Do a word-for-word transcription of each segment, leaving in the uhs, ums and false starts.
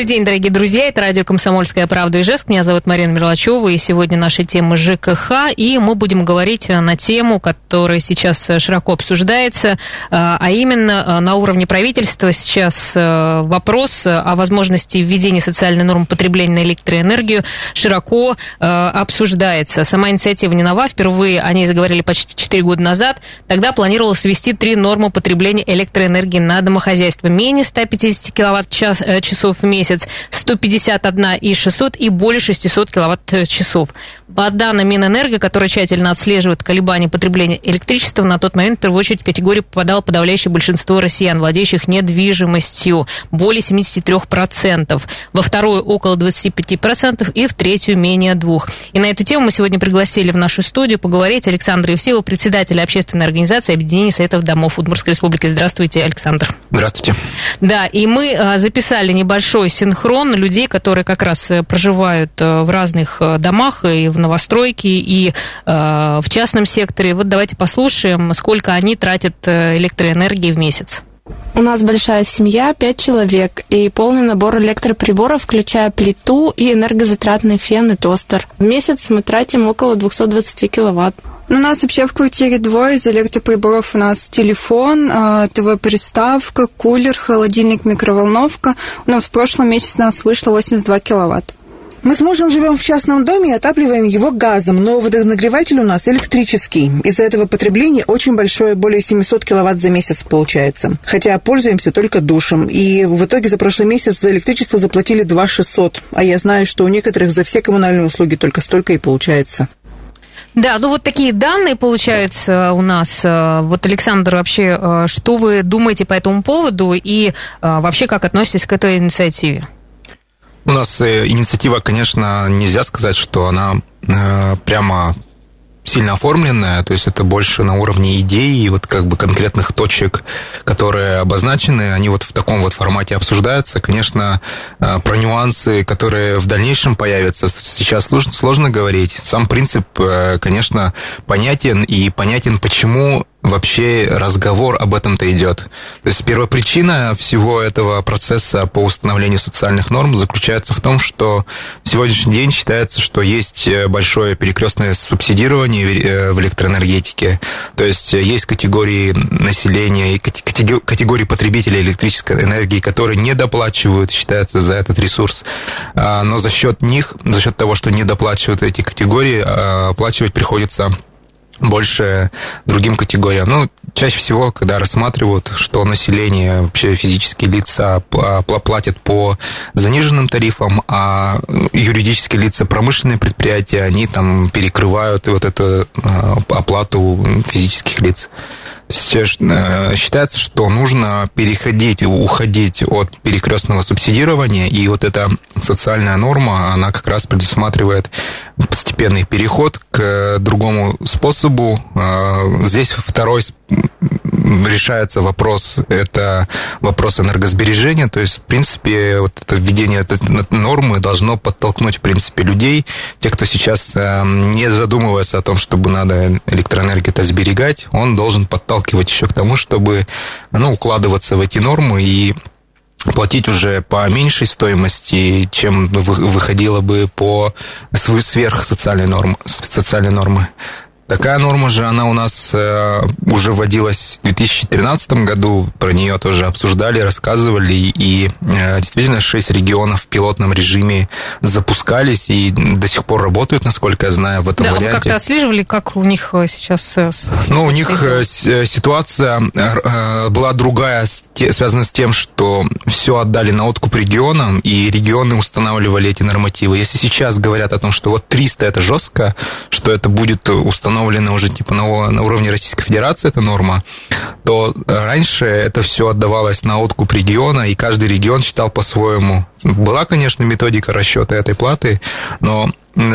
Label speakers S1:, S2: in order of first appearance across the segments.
S1: Добрый день, дорогие друзья, это радио «Комсомольская правда» Ижевск. Меня зовут Марина Мерлачева, и сегодня наша тема ЖКХ, и мы будем говорить на тему, которая сейчас широко обсуждается, а именно на уровне правительства сейчас вопрос о возможности введения социальной нормы потребления на электроэнергию широко обсуждается. Сама инициатива не нова, впервые о ней заговорили почти четыре года назад. Тогда планировалось ввести три нормы потребления электроэнергии на домохозяйство: менее ста пятидесяти киловатт-часов в месяц, сто пятьдесят один тысяча шестьсот и более шестисот киловатт-часов. По данным Минэнерго, которая тщательно отслеживает колебания потребления электричества, на тот момент в первую очередь в категорию попадало подавляющее большинство россиян, владеющих недвижимостью, более семьдесят три процента, во вторую около двадцать пять процентов и в третью менее двух. И на эту тему мы сегодня пригласили в нашу студию поговорить Александра Евсеева, председателя общественной организации Объединения советов домов Удмуртской республики. Здравствуйте, Александр. Здравствуйте. Да, и мы записали небольшой синхрон людей, которые как раз проживают в разных домах, и в новостройке, и в частном секторе. Вот давайте послушаем, сколько они тратят электроэнергии в месяц.
S2: У нас большая семья, пять человек, и полный набор электроприборов, включая плиту и энергозатратный фен и тостер. В месяц мы тратим около двести двадцать киловатт.
S3: У нас вообще в квартире двое. Из электроприборов у нас телефон, ТВ-приставка, кулер, холодильник, микроволновка. У нас в прошлом месяце у нас вышло восемьдесят два киловатт.
S4: Мы с мужем живем в частном доме и отапливаем его газом, но водонагреватель у нас электрический. Из-за этого потребление очень большое, более семьсот киловатт за месяц получается. Хотя пользуемся только душем. И в итоге за прошлый месяц за электричество заплатили два тысячи шестьсот. А я знаю, что у некоторых за все коммунальные услуги только столько и получается.
S1: Да, ну вот такие данные получаются у нас. Вот, Александр, вообще, что вы думаете по этому поводу и вообще как относитесь к этой инициативе?
S5: У нас инициатива, конечно, нельзя сказать, что она э, прямо сильно оформленная, то есть это больше на уровне идей и вот как бы конкретных точек, которые обозначены, они вот в таком вот формате обсуждаются. Конечно, э, про нюансы, которые в дальнейшем появятся, сейчас сложно, сложно говорить. Сам принцип, э, конечно, понятен, и понятен, почему вообще разговор об этом-то идет. То есть первопричина всего этого процесса по установлению социальных норм заключается в том, что в сегодняшний день считается, что есть большое перекрестное субсидирование в электроэнергетике. То есть есть категории населения и категории потребителей электрической энергии, которые недоплачивают, считается, за этот ресурс. Но за счет них, за счет того, что недоплачивают эти категории, оплачивать приходится больше другим категориям. Ну, чаще всего, когда рассматривают, что население, вообще физические лица платят по заниженным тарифам, а юридические лица, промышленные предприятия, они там перекрывают вот эту оплату физических лиц. Считается, что нужно переходить, уходить от перекрестного субсидирования, и вот эта социальная норма, она как раз предусматривает постепенный переход к другому способу. Здесь второй решается вопрос, это вопрос энергосбережения, то есть, в принципе, вот это введение этой нормы должно подтолкнуть, в принципе, людей, те, кто сейчас не задумывается о том, чтобы надо электроэнергию-то сберегать, он должен подталкивать еще к тому, чтобы, ну, укладываться в эти нормы и платить уже по меньшей стоимости, чем выходило бы по сверх социальной нормы, социальной нормы. Такая норма же, она у нас уже вводилась в две тысячи тринадцатом году, про нее тоже обсуждали, рассказывали, и действительно шесть регионов в пилотном режиме запускались и до сих пор работают, насколько я знаю, в этом
S1: да,
S5: варианте.
S1: Да, вы как-то отслеживали, как у них сейчас...
S5: Ну, у них ситуация была другая, связана с тем, что все отдали на откуп регионам, и регионы устанавливали эти нормативы. Если сейчас говорят о том, что вот триста это жестко, что это будет установлено уже типа на, на уровне Российской Федерации, эта норма, то раньше это все отдавалось на откуп региона, и каждый регион считал по-своему. Была, конечно, методика расчета этой платы, но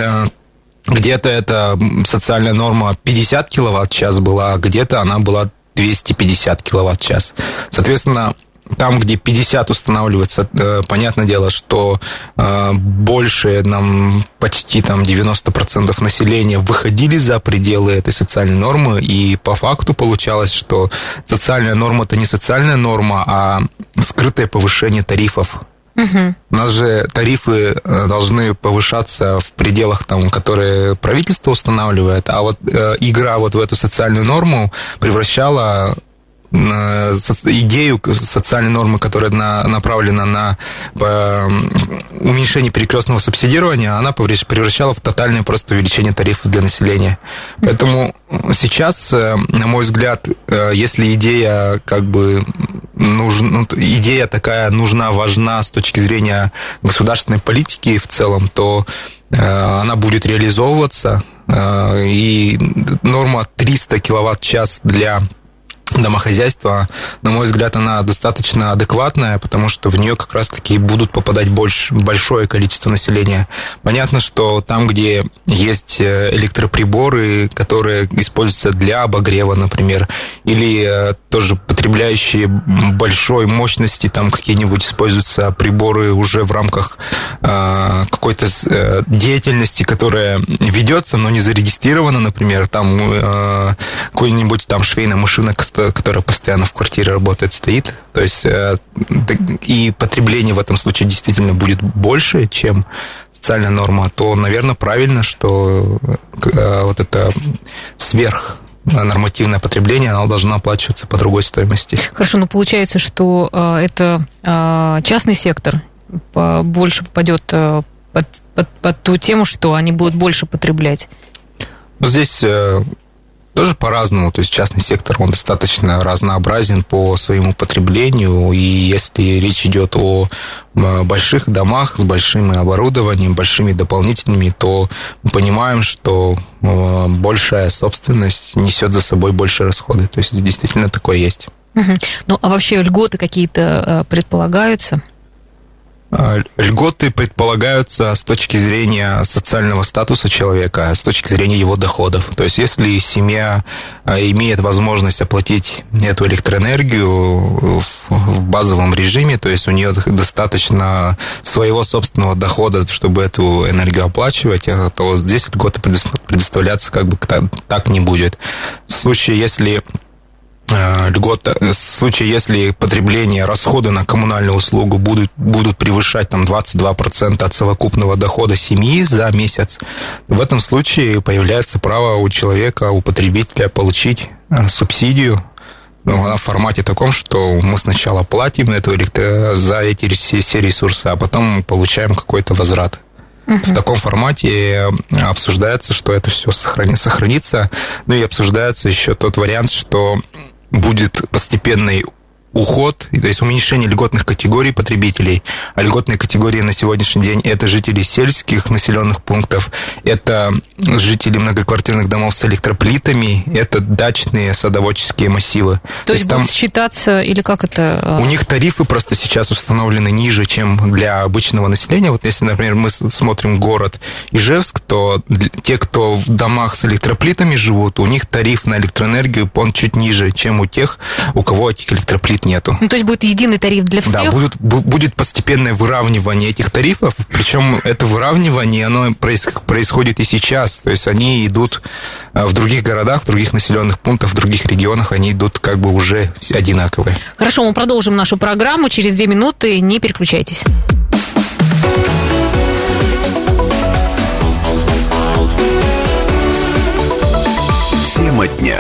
S5: где-то эта социальная норма пятьдесят киловатт-час была, а где-то она была двести пятьдесят киловатт-час. Соответственно, там, где пятьдесят устанавливается, понятное дело, что больше, нам почти там девяносто процентов населения выходили за пределы этой социальной нормы, и по факту получалось, что социальная норма – это не социальная норма, а скрытое повышение тарифов. Угу. У нас же тарифы должны повышаться в пределах, там, которые правительство устанавливает, а вот э, игра вот в эту социальную норму превращала идею социальной нормы, которая на, направлена на уменьшение перекрестного субсидирования, она превращала в тотальное просто увеличение тарифов для населения. Поэтому сейчас, на мой взгляд, если идея как бы нужна, идея такая нужна, важна с точки зрения государственной политики в целом, то она будет реализовываться, и норма триста киловатт-час для домохозяйства, на мой взгляд, она достаточно адекватная, потому что в нее как раз-таки будут попадать больше, большое количество населения. Понятно, что там, где есть электроприборы, которые используются для обогрева, например, или тоже потребляющие большой мощности, там какие-нибудь используются приборы уже в рамках какой-то деятельности, которая ведется, но не зарегистрирована, например, там какой-нибудь там швейная машина, которая постоянно в квартире работает, стоит. То есть и потребление в этом случае действительно будет больше, чем социальная норма, то, наверное, правильно, что вот это сверх нормативное потребление, оно должно оплачиваться по другой стоимости.
S1: Хорошо, но получается, что это частный сектор больше попадет под, под, под ту тему, что они будут больше потреблять.
S5: Здесь тоже по-разному, то есть частный сектор, он достаточно разнообразен по своему потреблению, и если речь идет о больших домах с большим оборудованием, большими дополнительными, то мы понимаем, что большая собственность несет за собой больше расходы, то есть действительно такое есть.
S1: Угу. Ну, а вообще льготы какие-то предполагаются?
S5: Льготы предполагаются с точки зрения социального статуса человека, с точки зрения его доходов. То есть, если семья имеет возможность оплатить эту электроэнергию в базовом режиме, то есть у нее достаточно своего собственного дохода, чтобы эту энергию оплачивать, то здесь льготы предоставляться как бы так не будет. В случае, если льгота, в случае, если потребление, расходы на коммунальную услугу будут, будут превышать там, двадцать два процента от совокупного дохода семьи за месяц, в этом случае появляется право у человека, у потребителя получить субсидию, но в формате таком, что мы сначала платим эту электро... за эти все ресурсы, а потом получаем какой-то возврат. В таком формате обсуждается, что это все сохранится, ну и обсуждается еще тот вариант, что будет постепенный уход, то есть уменьшение льготных категорий потребителей. А льготные категории на сегодняшний день – это жители сельских населенных пунктов, это жители многоквартирных домов с электроплитами, это дачные садоводческие массивы.
S1: То, то есть будут там считаться, или как это?
S5: У них тарифы просто сейчас установлены ниже, чем для обычного населения. Вот если, например, мы смотрим город Ижевск, то те, кто в домах с электроплитами живут, у них тариф на электроэнергию, он чуть ниже, чем у тех, у кого этих электроплит нету.
S1: Ну, то есть будет единый тариф для всех?
S5: Да, будет, будет постепенное выравнивание этих тарифов, причем это выравнивание, оно происходит и сейчас, то есть они идут в других городах, в других населенных пунктах, в других регионах, они идут как бы уже одинаковые.
S1: Хорошо, мы продолжим нашу программу через две минуты, не переключайтесь.
S6: Тема дня.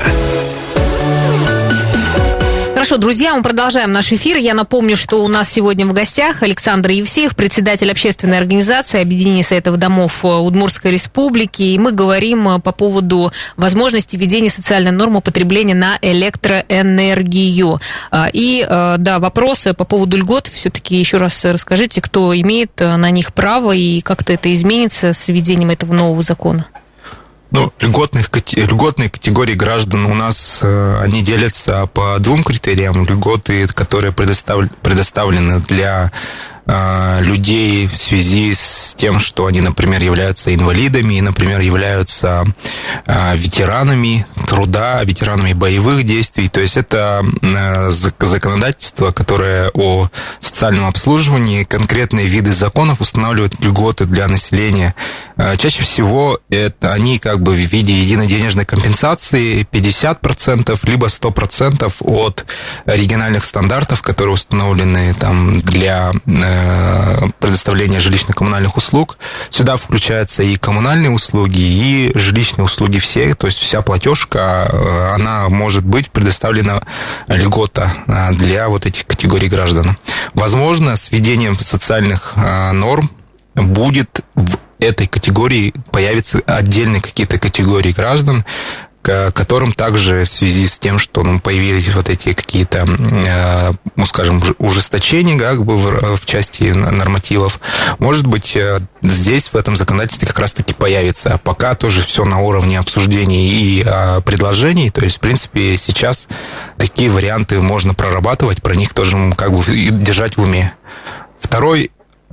S1: Хорошо, друзья, мы продолжаем наш эфир. Я напомню, что у нас сегодня в гостях Александр Евсеев, председатель общественной организации Объединения Советов домов Удмуртской Республики. И мы говорим по поводу возможности введения социальной нормы потребления на электроэнергию. И, да, вопросы по поводу льгот. Все-таки еще раз расскажите, кто имеет на них право и как-то это изменится с введением этого нового закона.
S5: Ну, льготных, льготные категории граждан у нас, они делятся по двум критериям. Льготы, которые предостав, предоставлены для людей в связи с тем, что они, например, являются инвалидами, например, являются ветеранами труда, ветеранами боевых действий. То есть это законодательство, которое о социальном обслуживании, конкретные виды законов устанавливают льготы для населения. Чаще всего это они как бы в виде единой денежной компенсации пятьдесят процентов либо сто процентов от региональных стандартов, которые установлены там для предоставления жилищно-коммунальных услуг. Сюда включаются и коммунальные услуги, и жилищные услуги все, то есть вся платежка, она может быть предоставлена льгота для вот этих категорий граждан. Возможно, с введением социальных норм будет в этой категории появятся отдельные какие-то категории граждан, которым также в связи с тем, что ну, появились вот эти какие-то, ну, скажем, ужесточения как бы в части нормативов, может быть, здесь в этом законодательстве как раз-таки появится. Пока тоже все на уровне обсуждений и предложений, то есть, в принципе, сейчас такие варианты можно прорабатывать, про них тоже как бы держать в уме. Второй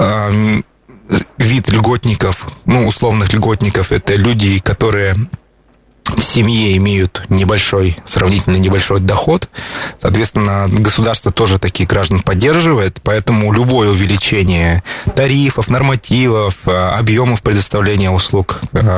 S5: вид льготников, ну, условных льготников, это люди, которые в семье имеют небольшой, сравнительно небольшой доход. Соответственно, государство тоже таких граждан поддерживает, поэтому любое увеличение тарифов, нормативов, объемов предоставления услуг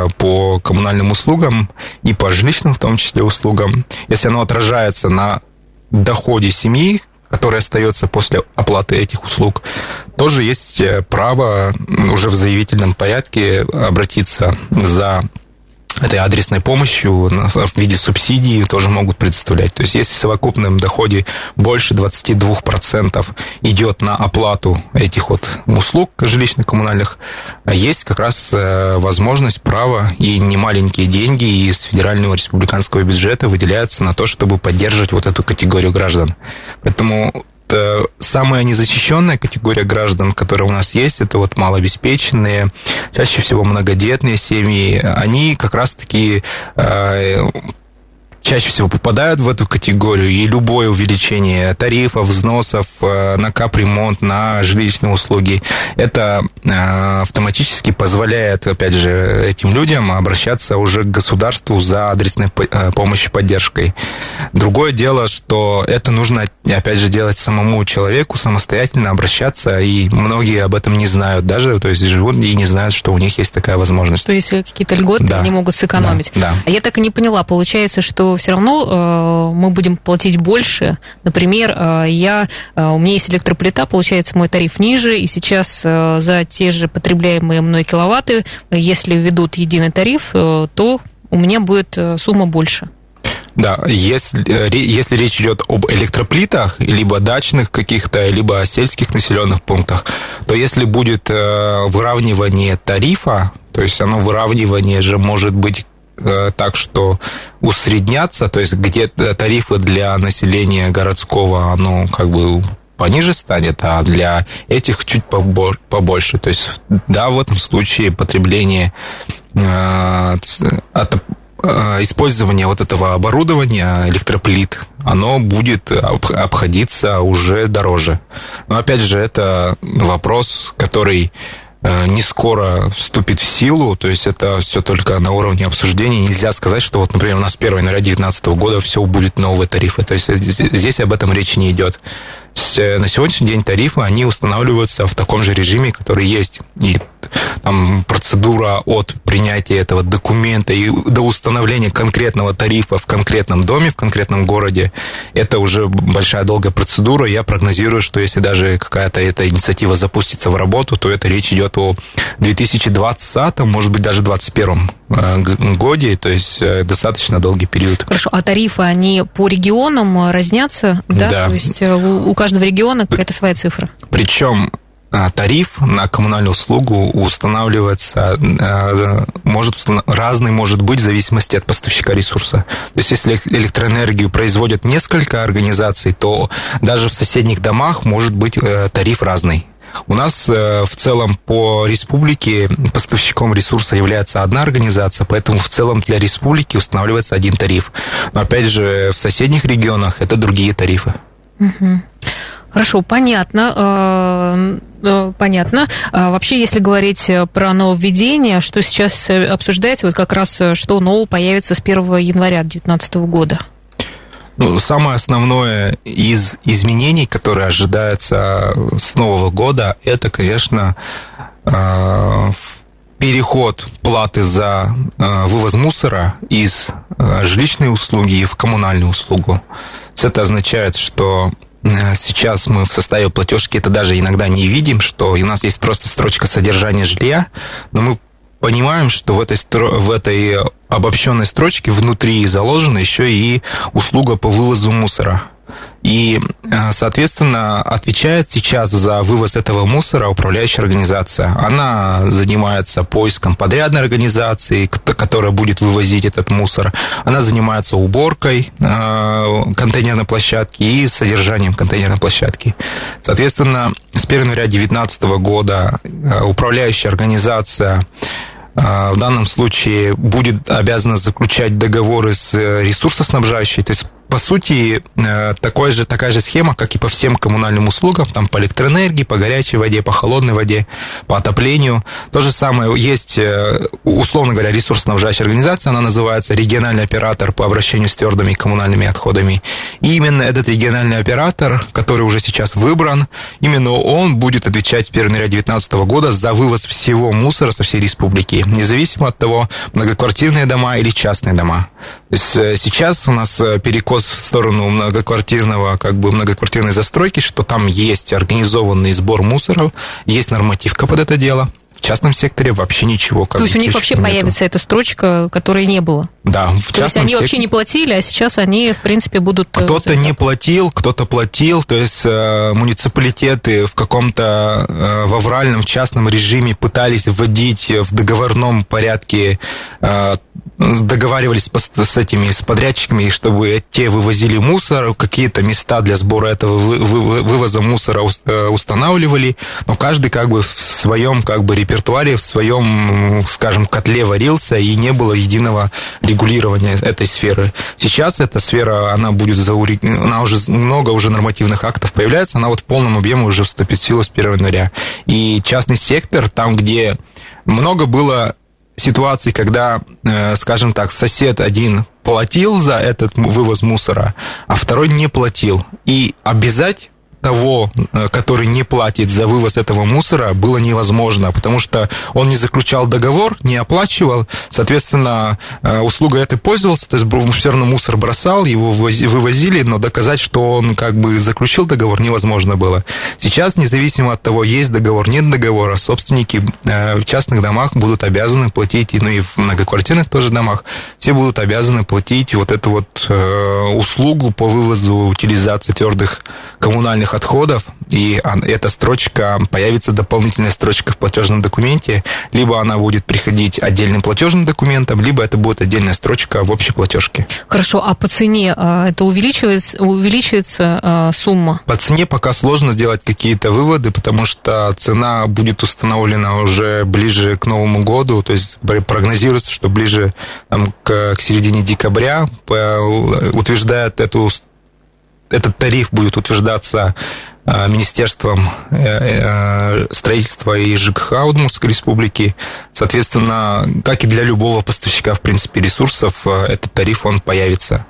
S5: по коммунальным услугам и по жилищным, в том числе, услугам, если оно отражается на доходе семьи, который остается после оплаты этих услуг, тоже есть право уже в заявительном порядке обратиться за этой адресной помощью в виде субсидии тоже могут предоставлять. То есть, если в совокупном доходе больше двадцать два процента идет на оплату этих вот услуг жилищно-коммунальных, есть как раз возможность, право и немаленькие деньги из федерального республиканского бюджета выделяются на то, чтобы поддерживать вот эту категорию граждан. Поэтому самая незащищенная категория граждан, которая у нас есть, это вот малообеспеченные, чаще всего многодетные семьи. Они как раз-таки э, чаще всего попадают в эту категорию, и любое увеличение тарифов, взносов на капремонт, на жилищные услуги, это автоматически позволяет, опять же, этим людям обращаться уже к государству за адресной помощью, поддержкой. Другое дело, что это нужно, опять же, делать самому человеку, самостоятельно обращаться, и многие об этом не знают даже, то есть живут и не знают, что у них есть такая возможность.
S1: То есть какие-то льготы, да, они могут сэкономить.
S5: Да, да.
S1: А я так и не поняла, получается, что все равно э, мы будем платить больше. Например, э, я, э, у меня есть электроплита, получается, мой тариф ниже, и сейчас э, за те же потребляемые мной киловатты, если введут единый тариф, э, то у меня будет э, сумма больше.
S5: Да, если, если речь идет об электроплитах, либо дачных каких-то, либо сельских населенных пунктах, то если будет выравнивание тарифа, то есть оно выравнивание же может быть так, что усредняться, то есть где тарифы для населения городского, оно как бы пониже станет, а для этих чуть побольше. То есть, да, в этом случае потребление от использование вот этого оборудования, электроплит, оно будет обходиться уже дороже. Но, опять же, это вопрос, который не скоро вступит в силу, то есть это все только на уровне обсуждений. Нельзя сказать, что вот, например, у нас с первого января две тысячи девятнадцатого года все будет новые тарифы. То есть здесь об этом речи не идет. На сегодняшний день тарифы, они устанавливаются в таком же режиме, который есть. И там процедура от принятия этого документа и до установления конкретного тарифа в конкретном доме, в конкретном городе, это уже большая долгая процедура. Я прогнозирую, что если даже какая-то эта инициатива запустится в работу, то это речь идет о две тысячи двадцатом, может быть, даже две тысячи двадцать первом годе, то есть достаточно долгий период.
S1: Хорошо, а тарифы, они по регионам разнятся, да?
S5: Да.
S1: То есть у, у каждого региона какая-то своя цифра?
S5: Причем тариф на коммунальную услугу устанавливается, может, разный может быть в зависимости от поставщика ресурса. То есть, если электроэнергию производят несколько организаций, то даже в соседних домах может быть тариф разный. У нас в целом по республике поставщиком ресурса является одна организация, поэтому в целом для республики устанавливается один тариф. Но опять же, в соседних регионах это другие тарифы.
S1: Угу. Хорошо, понятно. Понятно. Вообще, если говорить про нововведение, что сейчас обсуждается, вот как раз что нового появится с первого января две тысячи девятнадцатого года?
S5: Ну, самое основное из изменений, которые ожидаются с нового года, это, конечно, переход платы за вывоз мусора из жилищной услуги в коммунальную услугу. Это означает, что сейчас мы в составе платежки это даже иногда не видим, что у нас есть просто строчка содержания жилья, но мы понимаем, что в этой, в этой обобщенной строчке внутри заложена еще и услуга по вывозу мусора. И, соответственно, отвечает сейчас за вывоз этого мусора управляющая организация. Она занимается поиском подрядной организации, которая будет вывозить этот мусор. Она занимается уборкой контейнерной площадки и содержанием контейнерной площадки. Соответственно, с первого января две тысячи девятнадцатого года управляющая организация в данном случае будет обязана заключать договоры с ресурсоснабжающей, то есть по сути, такой же, такая же схема, как и по всем коммунальным услугам, там по электроэнергии, по горячей воде, по холодной воде, по отоплению. То же самое есть, условно говоря, ресурсоснабжающая организация, она называется региональный оператор по обращению с твердыми коммунальными отходами. И именно этот региональный оператор, который уже сейчас выбран, именно он будет отвечать с первого января две тысячи девятнадцатого года за вывоз всего мусора со всей республики, независимо от того, многоквартирные дома или частные дома. То есть сейчас у нас перекос в сторону многоквартирного, как бы многоквартирной застройки, что там есть организованный сбор мусора, есть нормативка под это дело. В частном секторе вообще ничего.
S1: То есть у них вообще нету. Появится эта строчка, которой не было?
S5: Да, в
S1: то есть они сек... вообще не платили, а сейчас они, в принципе, будут...
S5: Кто-то не платил, кто-то платил, то есть э, муниципалитеты в каком-то э, в авральном, в частном режиме пытались вводить в договорном порядке, э, договаривались с этими, с подрядчиками, чтобы те вывозили мусор, какие-то места для сбора этого вы, вы, вывоза мусора устанавливали, но каждый как бы в своем как бы репертуаре, в своем, скажем, котле варился, и не было единого регулирования этой сферы. Сейчас эта сфера, она будет заури... она уже много уже нормативных актов появляется, она вот в полном объеме уже вступит в силу с первого января. И частный сектор, там, где много было ситуаций, когда, скажем так, сосед один платил за этот вывоз мусора, а второй не платил. И обязать того, который не платит за вывоз этого мусора, было невозможно, потому что он не заключал договор, не оплачивал, соответственно, услугой этой пользовался, то есть все равно мусор бросал, его вывозили, но доказать, что он как бы заключил договор, невозможно было. Сейчас, независимо от того, есть договор, нет договора, собственники в частных домах будут обязаны платить, ну и в многоквартирных тоже домах, все будут обязаны платить вот эту вот услугу по вывозу, утилизации твердых коммунальных отходов, и эта строчка, появится дополнительная строчка в платежном документе, либо она будет приходить отдельным платежным документом, либо это будет отдельная строчка в общей платежке.
S1: Хорошо, а по цене это увеличивается, увеличивается сумма?
S5: По цене пока сложно сделать какие-то выводы, потому что цена будет установлена уже ближе к Новому году, то есть прогнозируется, что ближе там, к, к середине декабря утверждает эту Этот тариф будет утверждаться Министерством строительства и ЖКХ Удмуртской Республики. Соответственно, как и для любого поставщика, в принципе, ресурсов, этот тариф, он появится.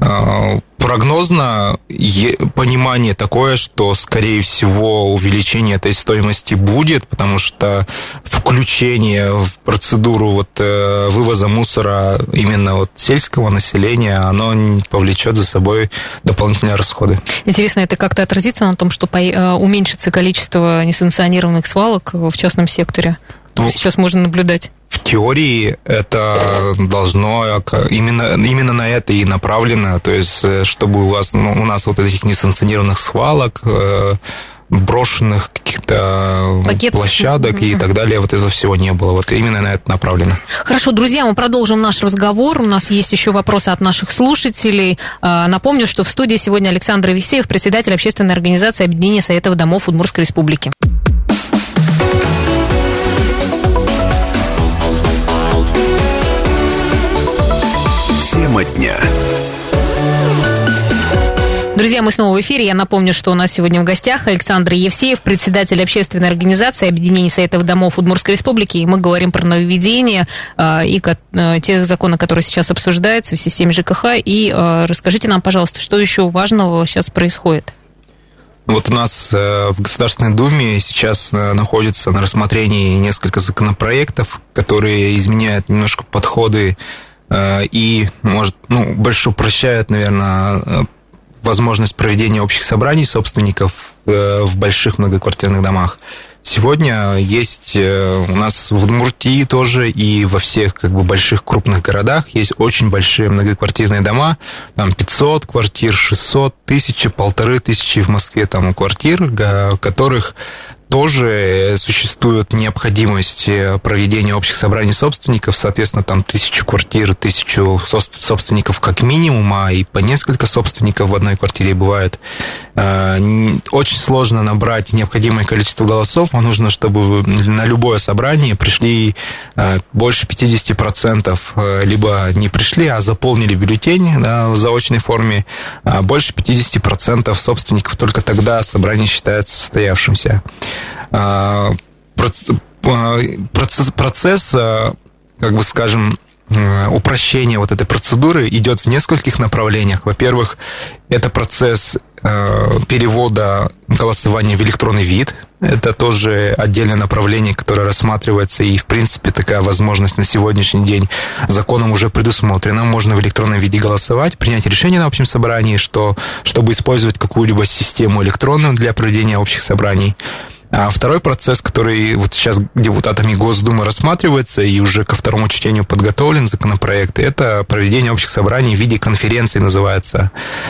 S5: Прогнозно понимание такое, что, скорее всего, увеличение этой стоимости будет, потому что включение в процедуру вот вывоза мусора именно вот сельского населения, оно повлечет за собой дополнительные расходы.
S1: Интересно, это как-то отразится на том, что уменьшится количество несанкционированных свалок в частном секторе? Ну, сейчас можно наблюдать.
S5: В теории это должно именно, именно на это и направлено, то есть чтобы у вас, ну, у нас вот этих несанкционированных свалок, брошенных каких-то Пакет. площадок mm-hmm. и так далее, вот этого всего не было. Вот именно на это направлено.
S1: Хорошо, друзья, мы продолжим наш разговор. У нас есть еще вопросы от наших слушателей. Напомню, что в студии сегодня Александр Евсеев, председатель общественной организации Объединения Советов домов Удмуртской Республики.
S6: Тема дня.
S1: Друзья, мы снова в эфире. Я напомню, что у нас сегодня в гостях Александр Евсеев, председатель общественной организации Объединения Советов домов Удмуртской Республики. И мы говорим про нововведения э, и э, те законы, которые сейчас обсуждаются в системе ЖКХ. И э, расскажите нам, пожалуйста, что еще важного сейчас происходит?
S5: Вот у нас в Государственной Думе сейчас находится на рассмотрении несколько законопроектов, которые изменяют немножко подходы и, может, ну, больше упрощают, наверное, возможность проведения общих собраний собственников в больших многоквартирных домах. Сегодня есть у нас в Удмуртии тоже и во всех как бы больших крупных городах есть очень большие многоквартирные дома, там пятьсот квартир, шестьсот, тысяча, полторы тысячи в Москве там квартир, в которых тоже существует необходимость проведения общих собраний собственников, соответственно, там тысячу квартир, тысячу собственников как минимум, а и по несколько собственников в одной квартире бывает. Очень сложно набрать необходимое количество голосов, а нужно, чтобы на любое собрание пришли больше пятьдесят процентов, либо не пришли, а заполнили бюллетень в заочной форме, больше пятьдесят процентов собственников, только тогда собрание считается состоявшимся. Процесс, процесс, как бы скажем, упрощения вот этой процедуры идет в нескольких направлениях. Во-первых, это процесс перевода голосования в электронный вид. Это тоже отдельное направление, которое рассматривается, и, в принципе, такая возможность на сегодняшний день законом уже предусмотрена. Можно в электронном виде голосовать, принять решение на общем собрании, что, чтобы использовать какую-либо систему электронную для проведения общих собраний. А второй процесс, который вот сейчас депутатами Госдумы рассматривается и уже ко второму чтению подготовлен законопроект, это проведение общих собраний в виде конференции, называется.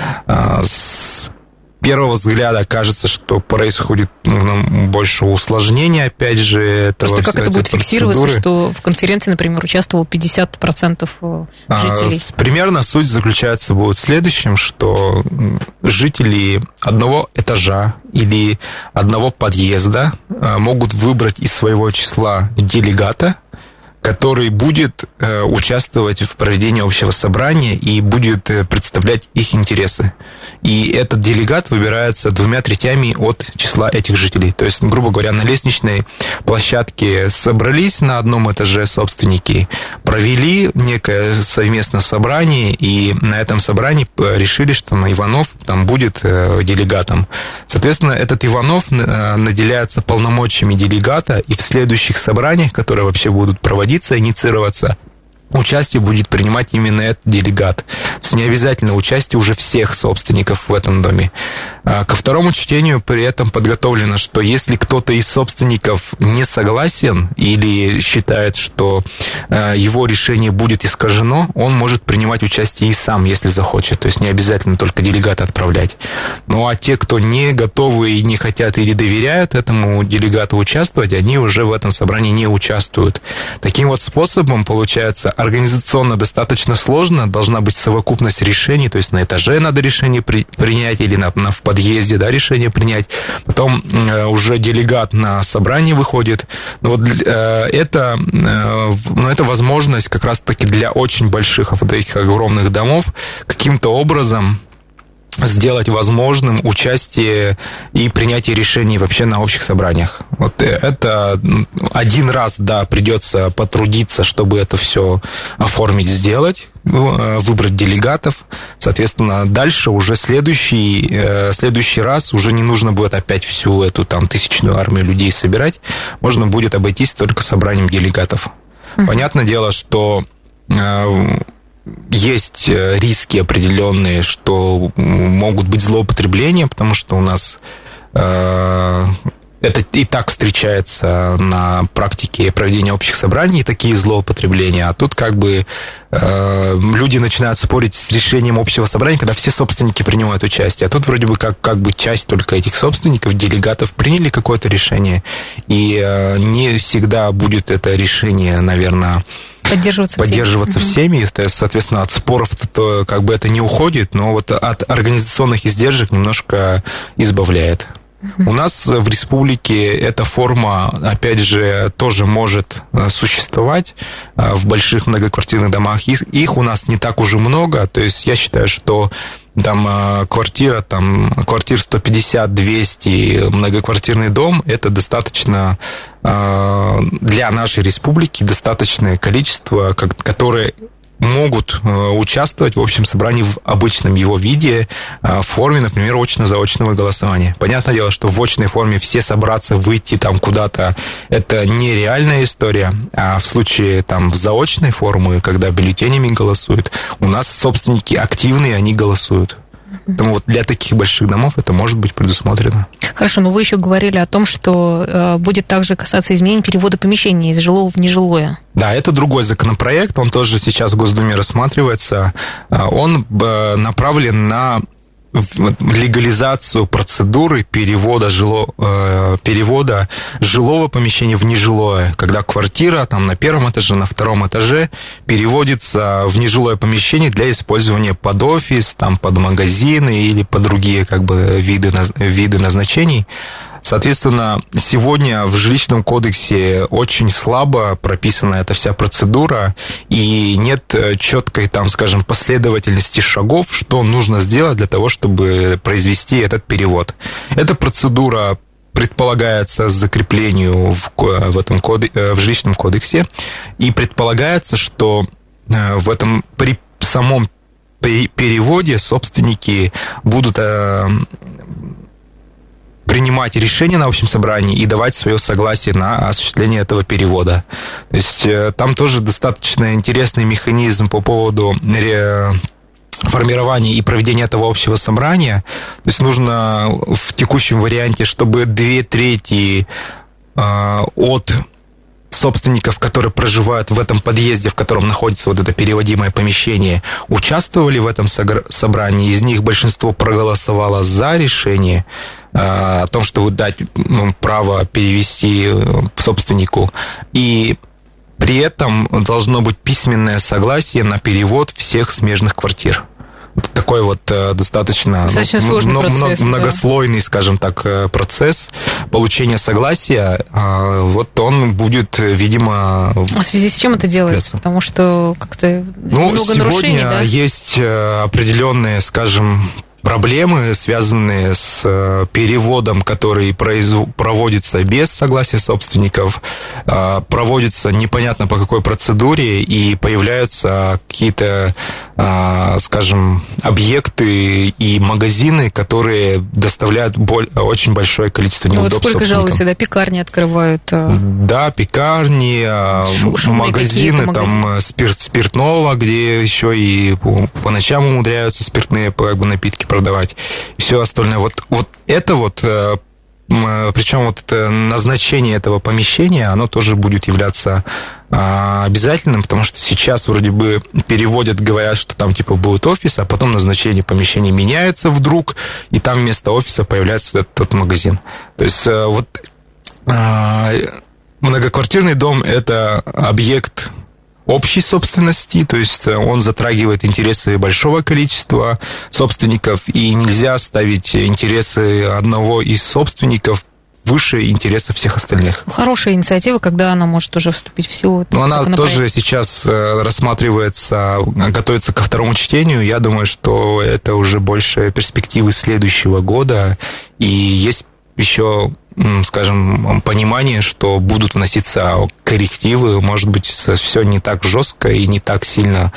S5: С первого взгляда кажется, что происходит ну, больше усложнения, опять же, этого.
S1: Просто как это будет процедуры. Фиксироваться, что в конференции, например, участвовало пятьдесят процентов жителей? А,
S5: примерно суть заключается будет в следующем, что жители одного этажа или одного подъезда могут выбрать из своего числа делегата, который будет участвовать в проведении общего собрания и будет представлять их интересы. И этот делегат выбирается двумя третями от числа этих жителей. То есть, грубо говоря, на лестничной площадке собрались на одном этаже собственники, провели некое совместное собрание, и на этом собрании решили, что Иванов там будет делегатом. Соответственно, этот Иванов наделяется полномочиями делегата, и в следующих собраниях, которые вообще будут проводиться, инициироваться, участие будет принимать именно этот делегат. То есть не обязательно участие уже всех собственников в этом доме. Ко второму чтению при этом подготовлено, что если кто-то из собственников не согласен или считает, что его решение будет искажено, он может принимать участие и сам, если захочет. То есть не обязательно только делегата отправлять. Ну а те, кто не готовы и не хотят или доверяют этому делегату участвовать, они уже в этом собрании не участвуют. Таким вот способом, получается, организационно достаточно сложно, должна быть совокупность решений, то есть на этаже надо решение при, принять или на, на, в подъезде да, решение принять, потом э, уже делегат на собрание выходит. Но вот э, это, э, ну, это возможность как раз-таки для очень больших, вот таких огромных домов каким-то образом сделать возможным участие и принятие решений вообще на общих собраниях. Вот это один раз, да, придется потрудиться, чтобы это все оформить, сделать, выбрать делегатов. Соответственно, дальше уже следующий, следующий раз уже не нужно будет опять всю эту там тысячную армию людей собирать. Можно будет обойтись только собранием делегатов. Mm-hmm. Понятное дело, что есть риски определенные, что могут быть злоупотребления, потому что у нас э, это и так встречается на практике проведения общих собраний, такие злоупотребления, а тут как бы э, люди начинают спорить с решением общего собрания, когда все собственники принимают участие, а тут вроде бы как, как бы часть только этих собственников, делегатов приняли какое-то решение, и э, не всегда будет это решение, наверное,
S1: Поддерживаться,
S5: поддерживаться
S1: всеми.
S5: всеми, соответственно, от споров то как бы это не уходит, но вот от организационных издержек немножко избавляет. Uh-huh. У нас в республике эта форма, опять же, тоже может существовать в больших многоквартирных домах. Их у нас не так уже много, то есть я считаю, что там квартира, там квартир сто пятьдесят - двести, многоквартирный дом, это достаточно для нашей республики достаточное количество, которое могут участвовать в общем собрании в обычном его виде, в форме, например, очно-заочного голосования. Понятное дело, что в очной форме все собраться, выйти там куда-то, это нереальная история, а в случае там в заочной форме, когда бюллетенями голосуют, у нас собственники активные, они голосуют. Поэтому вот для таких больших домов это может быть предусмотрено.
S1: Хорошо, но вы еще говорили о том, что э, будет также касаться изменений перевода помещений из жилого в нежилое.
S5: Да, это другой законопроект, он тоже сейчас в Госдуме рассматривается. Он направлен на легализацию процедуры перевода, жило, э, перевода жилого помещения в нежилое, когда квартира там на первом этаже, на втором этаже переводится в нежилое помещение для использования под офис, там, под магазины или под другие как бы виды, виды назначений. Соответственно, сегодня в жилищном кодексе очень слабо прописана эта вся процедура, и нет четкой, там, скажем, последовательности шагов, что нужно сделать для того, чтобы произвести этот перевод. Эта процедура предполагается закреплению в, в, этом коде, в жилищном кодексе, и предполагается, что в этом при самом переводе собственники будут принимать решения на общем собрании и давать свое согласие на осуществление этого перевода. То есть там тоже достаточно интересный механизм по поводу формирования и проведения этого общего собрания. То есть нужно в текущем варианте, чтобы две трети от собственников, которые проживают в этом подъезде, в котором находится вот это переводимое помещение, участвовали в этом собрании. Из них большинство проголосовало за решение о том, чтобы дать ну, право перевести собственнику. И при этом должно быть письменное согласие на перевод всех смежных квартир. Вот такой вот достаточно,
S1: достаточно ну, сложный
S5: много,
S1: процесс,
S5: многослойный, да. скажем так, процесс получения согласия. Вот он будет, видимо...
S1: А в связи с чем это делается? Потому что как-то
S5: ну,
S1: много нарушений, да?
S5: Сегодня есть определенные, скажем, проблемы, связанные с переводом, который проводится без согласия собственников, проводится непонятно по какой процедуре, и появляются какие-то, скажем, объекты и магазины, которые доставляют очень большое количество неудобств.
S1: Вот сколько жалуются, да, пекарни открывают.
S5: Да, пекарни, магазины, там, спирт, спиртного, где еще и по ночам умудряются спиртные как бы, напитки продавать, и все остальное. Вот, вот это вот, причем вот это назначение этого помещения, оно тоже будет являться обязательным, потому что сейчас вроде бы переводят, говорят, что там типа будет офис, а потом назначение помещения меняется вдруг, и там вместо офиса появляется этот, этот магазин. То есть вот многоквартирный дом – это объект общей собственности, то есть он затрагивает интересы большого количества собственников, и нельзя ставить интересы одного из собственников выше интересов всех остальных.
S1: Хорошая инициатива, когда она может уже вступить в силу.
S5: Но она тоже сейчас рассматривается, готовится ко второму чтению. Я думаю, что это уже больше перспективы следующего года, и есть еще, скажем, понимание, что будут вноситься коррективы, может быть, все не так жестко и не так сильно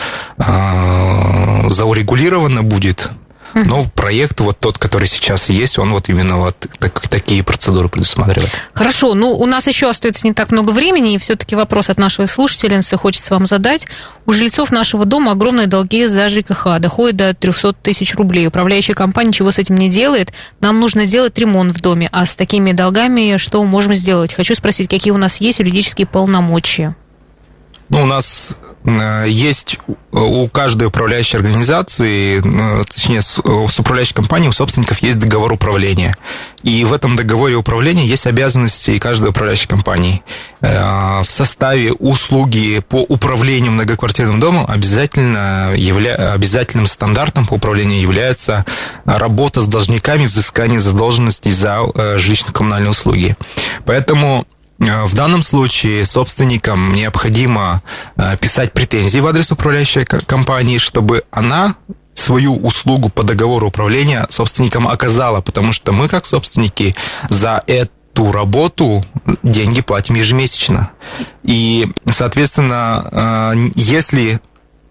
S5: э, заурегулировано будет. Но проект вот тот, который сейчас есть, он вот именно вот так, такие процедуры предусматривает.
S1: Хорошо, ну у нас еще остается не так много времени, и все-таки вопрос от нашей слушательницы хочется вам задать. У жильцов нашего дома огромные долги за ЖКХ, доходят до триста тысяч рублей. Управляющая компания ничего с этим не делает. Нам нужно делать ремонт в доме, а с такими долгами что мы можем сделать? Хочу спросить, какие у нас есть юридические полномочия?
S5: Ну, у нас есть у каждой управляющей организации, точнее, с управляющей компанией, у собственников есть договор управления. И в этом договоре управления есть обязанности каждой управляющей компании. В составе услуги по управлению многоквартирным домом обязательно явля... обязательным стандартом по управлению является работа с должниками, взыскание задолженностей за жилищно-коммунальные услуги. Поэтому в данном случае собственникам необходимо писать претензии в адрес управляющей компании, чтобы она свою услугу по договору управления собственникам оказала, потому что мы, как собственники, за эту работу деньги платим ежемесячно. И, соответственно, если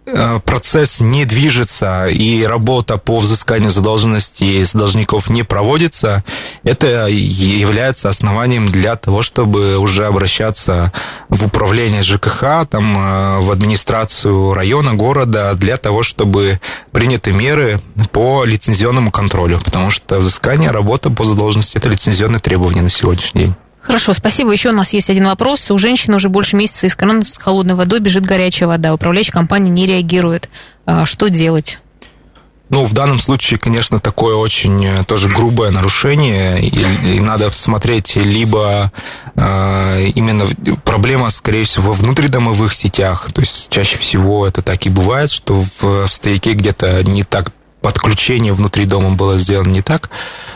S5: процесс не движется и работа по взысканию задолженностей с должников не проводится, это является основанием для того, чтобы уже обращаться в управление ЖКХ, там, в администрацию района, города, для того, чтобы приняты меры по лицензионному контролю, потому что взыскание, работа по задолженности – это лицензионные требования на сегодняшний день.
S1: Хорошо, спасибо. Еще у нас есть один вопрос. У женщины уже больше месяца из крана с холодной водой бежит горячая вода. Управляющая компания не реагирует. Что делать?
S5: Ну, в данном случае, конечно, такое очень тоже грубое нарушение, и, и надо смотреть либо э, именно проблема, скорее всего, во внутридомовых сетях, то есть чаще всего это так и бывает, что в, в стояке где-то не так, подключение внутри дома было сделано не так.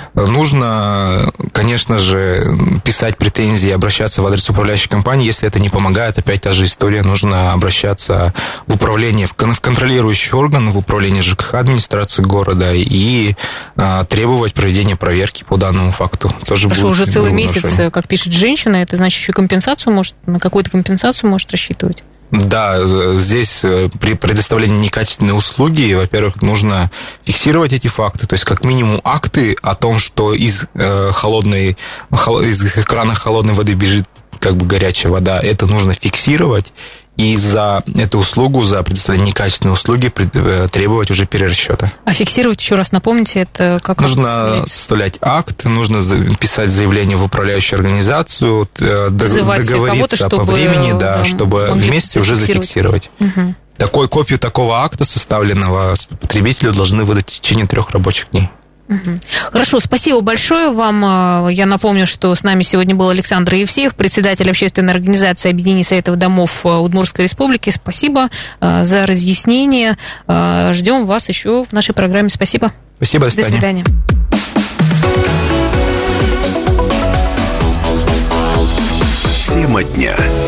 S5: Нужно, конечно же, писать претензии, обращаться в адрес управляющей компании. Если это не помогает, опять та же история, нужно обращаться в управление, в контролирующий орган, в управление ЖКХ администрации города и а, требовать проведения проверки по данному факту. Тоже
S1: Хорошо, уже целый месяц, нарушение. Как пишет женщина, это значит еще компенсацию может, на какую-то компенсацию может рассчитывать?
S5: Да, здесь при предоставлении некачественной услуги, во-первых, нужно фиксировать эти факты, то есть как минимум акты о том, что из холодной, из крана холодной воды бежит как бы горячая вода, это нужно фиксировать, и за эту услугу, за предоставление некачественной услуги требовать уже перерасчета.
S1: А фиксировать, еще раз напомните, это как?
S5: Нужно составлять акт, нужно писать заявление в управляющую организацию, договориться по времени, да, чтобы вместе уже зафиксировать. Угу. Такой копию такого акта, составленного потребителю, должны выдать в течение трех рабочих дней.
S1: Хорошо, спасибо большое вам. Я напомню, что с нами сегодня был Александр Евсеев, председатель общественной организации Объединения Советов домов Удмуртской Республики. Спасибо за разъяснение. Ждем вас еще в нашей программе. Спасибо.
S5: Спасибо, до
S1: До
S5: свидания.
S1: свидания.
S6: Тема дня.